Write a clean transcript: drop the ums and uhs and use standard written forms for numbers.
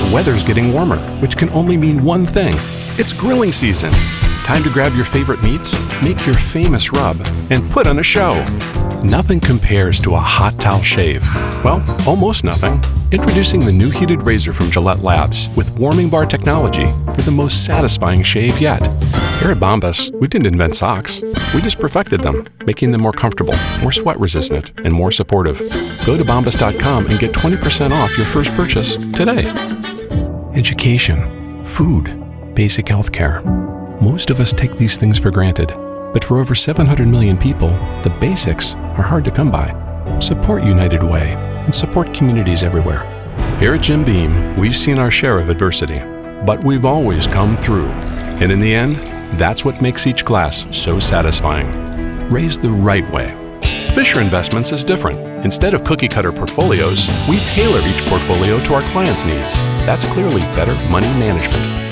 The weather's getting warmer, which can only mean one thing. It's grilling season. Time to grab your favorite meats, make your famous rub, and put on a show. Nothing compares to a hot towel shave. Well, almost nothing. Introducing the new heated razor from Gillette Labs with warming bar technology for the most satisfying shave yet. Here at Bombas, we didn't invent socks. We just perfected them, making them more comfortable, more sweat resistant, and more supportive. Go to bombas.com and get 20% off your first purchase today. Education, food, basic health care. Most of us take these things for granted, but for over 700 million people, the basics are hard to come by. Support United Way and support communities everywhere. Here at Jim Beam, we've seen our share of adversity, but we've always come through. And in the end, that's what makes each class so satisfying. Raised the right way. Fisher Investments is different. Instead of cookie-cutter portfolios, we tailor each portfolio to our clients' needs. That's clearly better money management.